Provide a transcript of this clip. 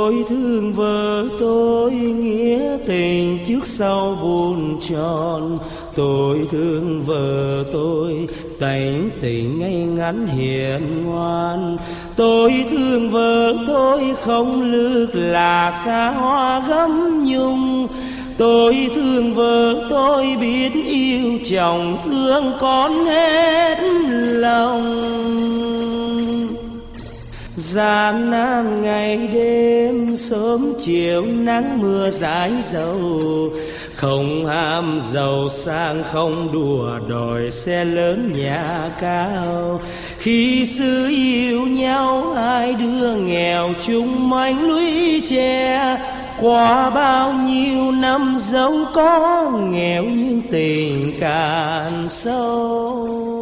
Tôi thương vợ tôi nghĩa tình trước sau vun tròn. Tôi thương vợ tôi tánh tình ngay ngắn hiền ngoan. Tôi thương vợ tôi không lước là xa hoa gấm nhung. Tôi thương vợ tôi biết yêu chồng thương con hết lòng. Gian nan ngày đêm sớm chiều nắng mưa rải dầu. Không ham giàu sang không đùa đòi xe lớn nhà cao. Khi xưa yêu nhau hai đứa nghèo chung mảnh lũy tre. Qua bao nhiêu năm dẫu có nghèo nhưng tình càng sâu.